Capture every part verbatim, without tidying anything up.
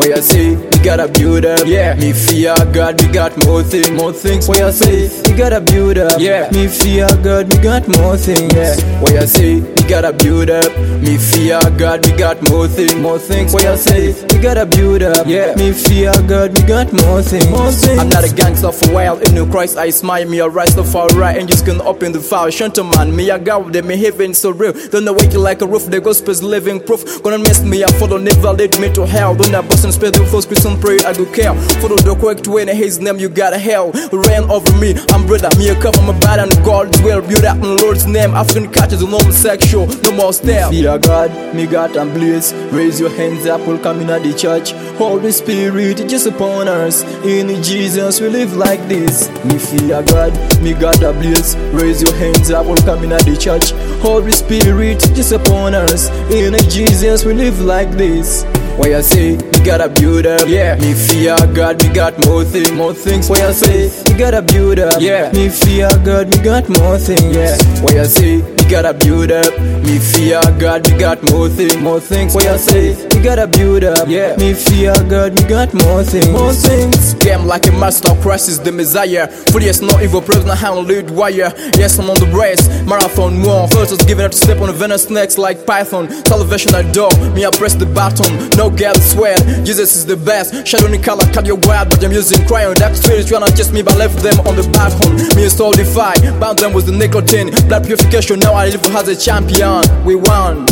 What you say? We gotta build up. Yeah. Me fear God, we got more things. More things. What you say? We gotta build up. Yeah. Me fear God, we got more things. Yeah. What you say? We gotta build up. Me fear God, we got more things. More things. What you say? We gotta build up. Yeah. Me fear God, we got more things. More things. I'm not a gangster for a while. In the Christ I smile. Me a rise of far right and just gonna open the fire. Gentleman, me a God, they me heaven so real. Don't know wake you like a roof. The gospel's living proof. Gonna mess me up, follow never lead me to hell. Don't have bust and spell the first Christian prayer I go care. Follow the correct way in his name you got a hell. Rain over me, I'm brother. Me a cover my body and God's will. Build up in the Lord's name. African catches a normal sexual. No more style. Fear God, me God and blaze. Raise your hands up, we'll come in at the church. Holy Spirit, just upon us. In Jesus we live like this. Me fear God, me God and blaze. Raise your hands up, we'll come in at the church. Holy Spirit, just upon us. In Jesus we live like this. What you say? We gotta build up. Yeah. Me fear God, we got more things. More things. What you say? We gotta build up. Yeah. Me fear God, we got more things. Yeah. What you say? We gotta build up. Me fear God, we got more things. More things. What you say? We gotta build up. Yeah. Me fear God, we got more things. More things. Game like a master of Christ is the Messiah. For yes, no evil present, I handle lead wire. Yes, I'm on the race. Marathon one. First was giving up to step on the venomous snakes like Python. Salvation I do. Me I press the button. No girl swear. Jesus is the best. Shadow in color, cut your wild, but I'm using crayon. That spirit trying to just me, but left them on the balcony. Me install defy. Bound them with the nicotine. Blood purification. Now I live as a champion. We won.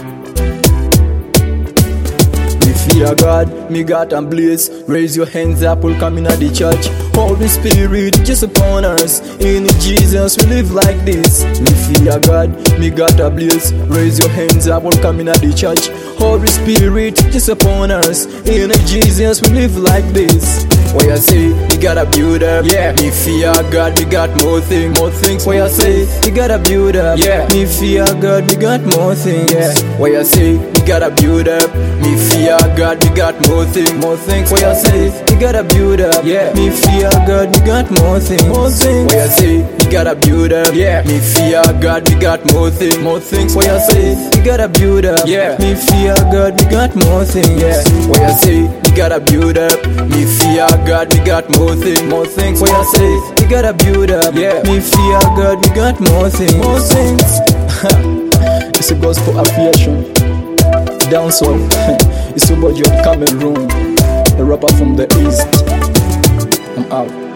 Fear God, me God and blaze. Raise your hands up, we'll come in at the church. Holy Spirit, just upon us. In Jesus we live like this. Me fear God, me God and blaze. Raise your hands up, we'll come in at the church. Holy Spirit, just upon us. In Jesus we live like this. What you say? We gotta build up. Yeah. Me fear God, we got more things. More things. What you say? We gotta build up. Yeah. Me fear God, we got more things. Yeah. What you say? We gotta build up. Me fear God, we got more things. More things. What you say? We gotta build up. Yeah. Me fear God, we got more things. More things. What you say? We gotta build up. Yeah. Me fear God, we got more things. More things. What you say? We gotta build up. Yeah. Me fear God, we got more things. Yeah. What you say? We gotta build up. Me fear God, we got more things. More things. What you say? We gotta build up. Yeah. Me fear God, we got more things. More things. It's a gospel affiliation. Down south. It's about your Cameroon, the rapper from the east. I'm out.